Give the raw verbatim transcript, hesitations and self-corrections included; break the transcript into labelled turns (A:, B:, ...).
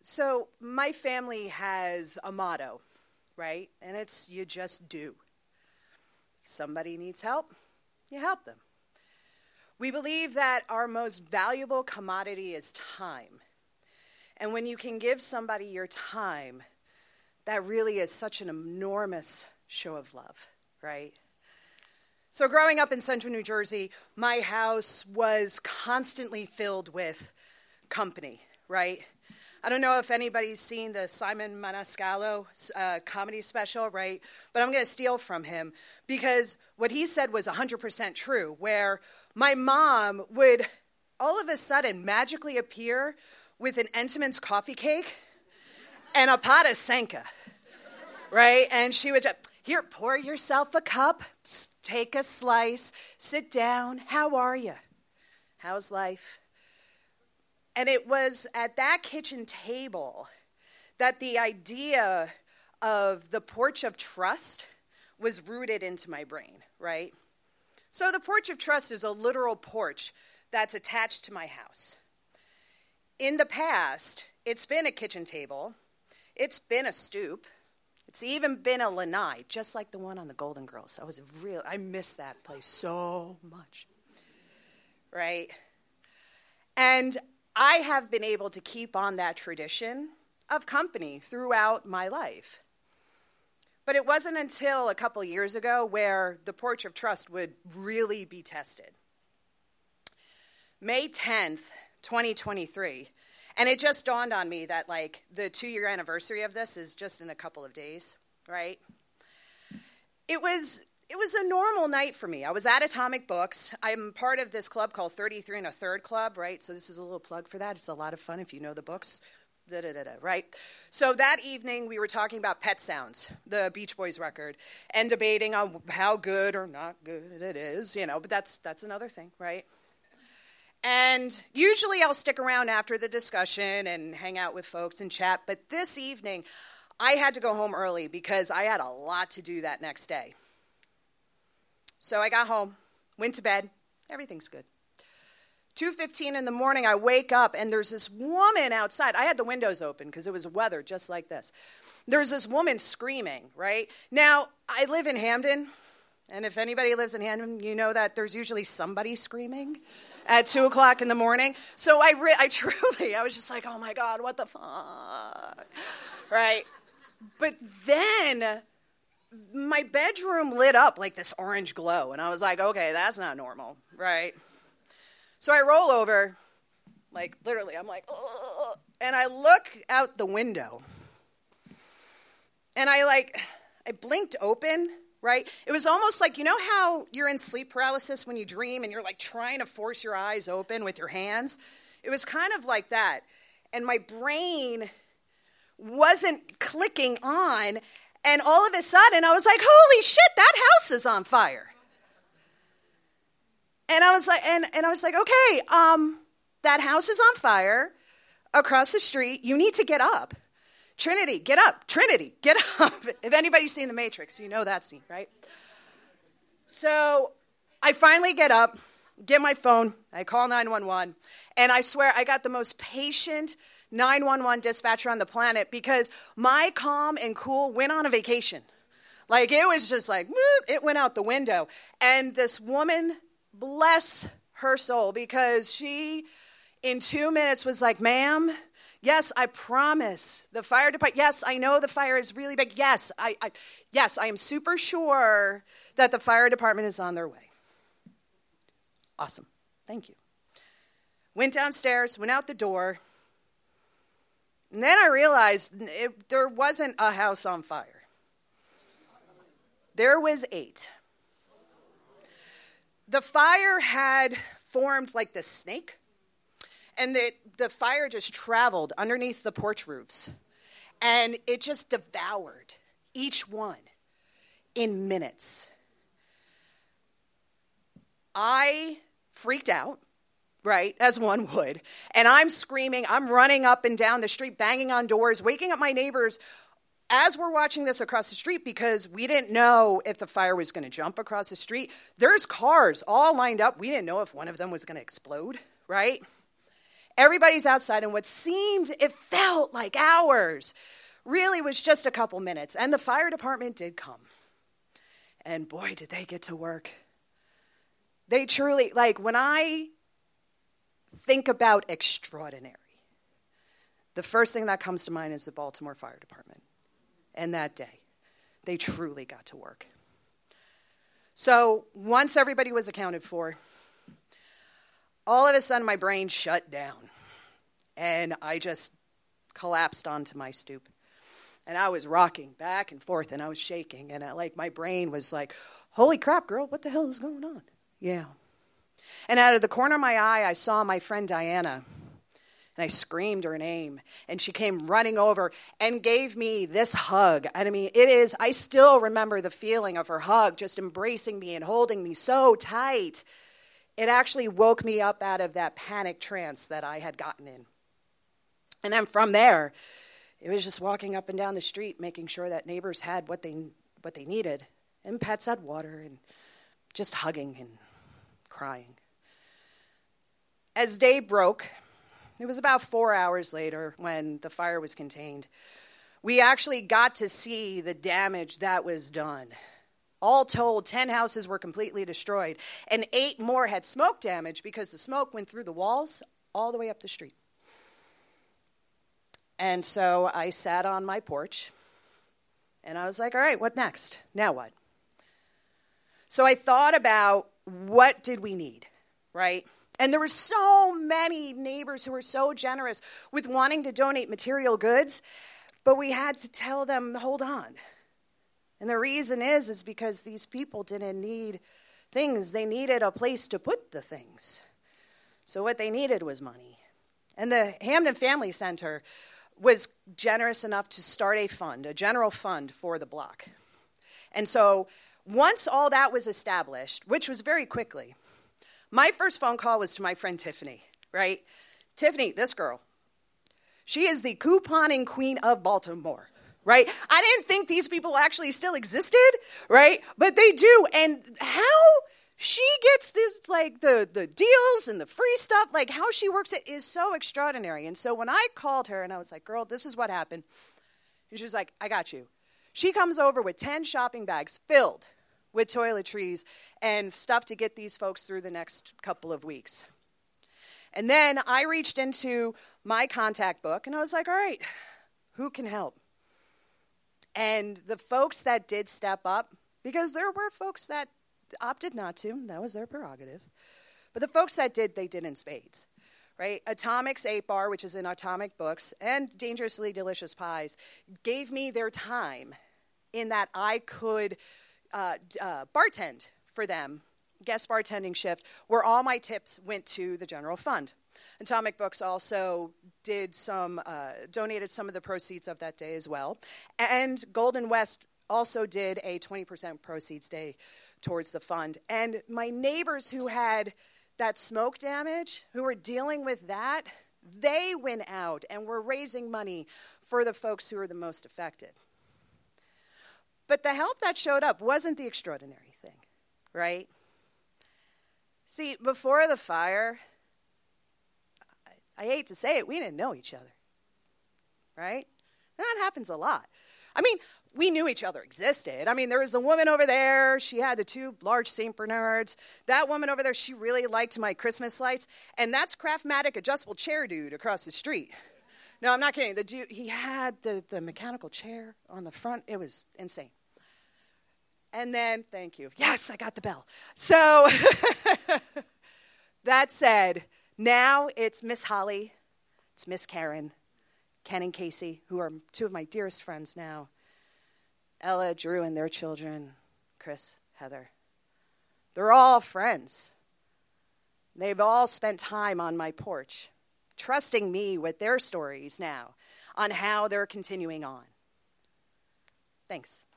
A: So my family has a motto, right? And it's you just do. If somebody needs help, you help them. We believe that our most valuable commodity is time. And when you can give somebody your time, that really is such an enormous show of love, right? So growing up in central New Jersey, my house was constantly filled with company, right? I don't know if anybody's seen the Simon Maniscalco uh, comedy special, right? But I'm going to steal from him because what he said was one hundred percent true, where my mom would all of a sudden magically appear with an Entenmann's coffee cake and a pot of Senka, right? And she would just, here, pour yourself a cup, take a slice, sit down. How are you? How's life? And it was at that kitchen table that the idea of the porch of trust was rooted into my brain, right? So the porch of trust is a literal porch that's attached to my house. In the past, it's been a kitchen table. It's been a stoop. It's even been a lanai, just like the one on the Golden Girls. I was real. I miss that place so much, right? And I have been able to keep on that tradition of company throughout my life. But it wasn't until a couple years ago where the porch of trust would really be tested. May tenth, twenty twenty-three, and it just dawned on me that, like, the two-year anniversary of this is just in a couple of days, right? It was... It was a normal night for me. I was at Atomic Books. I'm part of this club called thirty-three and a Third Club, right? So this is a little plug for that. It's a lot of fun if you know the books, da, da, da, da, right? So that evening, we were talking about Pet Sounds, the Beach Boys record, and debating on how good or not good it is, you know, but that's that's another thing, right? And usually I'll stick around after the discussion and hang out with folks and chat, but this evening, I had to go home early because I had a lot to do that next day. So I got home, went to bed, everything's good. two fifteen in the morning, I wake up, and there's this woman outside. I had the windows open because it was weather just like this. There's this woman screaming, right? Now, I live in Hamden, and if anybody lives in Hamden, you know that there's usually somebody screaming at two o'clock in the morning. So I, re- I truly, I was just like, oh my God, what the fuck, right? But then my bedroom lit up like this orange glow, and I was like, okay, that's not normal, right? So I roll over, like literally, I'm like, ugh, and I look out the window, and I like, I blinked open, right? It was almost like, you know how you're in sleep paralysis when you dream, and you're like trying to force your eyes open with your hands? It was kind of like that, and my brain wasn't clicking on. And all of a sudden, I was like, holy shit, that house is on fire. And I was like, and, and I was like, okay, um, that house is on fire across the street. You need to get up. Trinity, get up. Trinity, get up. If anybody's seen The Matrix, you know that scene, right? So I finally get up, get my phone, I call nine one one, and I swear I got the most patient nine one one dispatcher on the planet because my calm and cool went on a vacation. Like, it was just like, it went out the window. And this woman, bless her soul, because she, in two minutes, was like, ma'am, yes, I promise. The fire department, yes, I know the fire is really big. Yes, I, I, yes, I am super sure that the fire department is on their way. Awesome. Thank you. Went downstairs, went out the door. And then I realized it, there wasn't a house on fire. There was eight. The fire had formed like this snake, and the, the fire just traveled underneath the porch roofs, and it just devoured each one in minutes. I freaked out. Right, as one would. And I'm screaming, I'm running up and down the street, banging on doors, waking up my neighbors as we're watching this across the street because we didn't know if the fire was going to jump across the street. There's cars all lined up. We didn't know if one of them was going to explode, right? Everybody's outside, and what seemed, it felt like hours, really was just a couple minutes. And the fire department did come. And boy, did they get to work. They truly, like, when I think about extraordinary, the first thing that comes to mind is the Baltimore Fire Department. And that day, they truly got to work. So once everybody was accounted for, all of a sudden my brain shut down. And I just collapsed onto my stoop. And I was rocking back and forth, and I was shaking. And I, like my brain was like, holy crap, girl, what the hell is going on? Yeah. And out of the corner of my eye, I saw my friend Diana. And I screamed her name, and she came running over and gave me this hug. And I mean, it is, I still remember the feeling of her hug, just embracing me and holding me so tight. It actually woke me up out of that panic trance that I had gotten in. And then from there, it was just walking up and down the street, making sure that neighbors had what they what they needed, and pets had water, and just hugging and crying. As day broke, it was about four hours later when the fire was contained. We actually got to see the damage that was done. All told, ten houses were completely destroyed, and eight more had smoke damage because the smoke went through the walls all the way up the street. And so I sat on my porch, and I was like, all right, what next? Now what? So I thought about, what did we need, right? And there were so many neighbors who were so generous with wanting to donate material goods, but we had to tell them, hold on. And the reason is, is because these people didn't need things. They needed a place to put the things. So what they needed was money. And the Hamden Family Center was generous enough to start a fund, a general fund for the block. And so once all that was established, which was very quickly, my first phone call was to my friend Tiffany, right? Tiffany, this girl, she is the couponing queen of Baltimore, right? I didn't think these people actually still existed, right? But they do. And how she gets this, like, the, the deals and the free stuff, like how she works it is so extraordinary. And so when I called her and I was like, girl, this is what happened. And she was like, I got you. She comes over with ten shopping bags filled with toiletries and stuff to get these folks through the next couple of weeks. And then I reached into my contact book, and I was like, all right, who can help? And the folks that did step up, because there were folks that opted not to, that was their prerogative, but the folks that did, they did in spades, right? Atomic's eight bar, which is in Atomic Books, and Dangerously Delicious Pies, gave me their time in that I could Uh, uh, bartend for them, guest bartending shift, where all my tips went to the general fund. Atomic Books also did some, uh, donated some of the proceeds of that day as well. And Golden West also did a twenty percent proceeds day towards the fund. And my neighbors who had that smoke damage, who were dealing with that, they went out and were raising money for the folks who were the most affected. But the help that showed up wasn't the extraordinary thing, right? See, before the fire, I, I hate to say it, we didn't know each other, right? And that happens a lot. I mean, we knew each other existed. I mean, there was a woman over there. She had the two large Saint Bernards. That woman over there, she really liked my Christmas lights. And that's Craftmatic adjustable chair dude across the street. No, I'm not kidding. The dude, he had the, the mechanical chair on the front. It was insane. And then, thank you. Yes, I got the bell. So, that said, now it's Miss Holly, it's Miss Karen, Ken and Casey, who are two of my dearest friends now, Ella, Drew, and their children, Chris, Heather. They're all friends. They've all spent time on my porch, trusting me with their stories now on how they're continuing on. Thanks.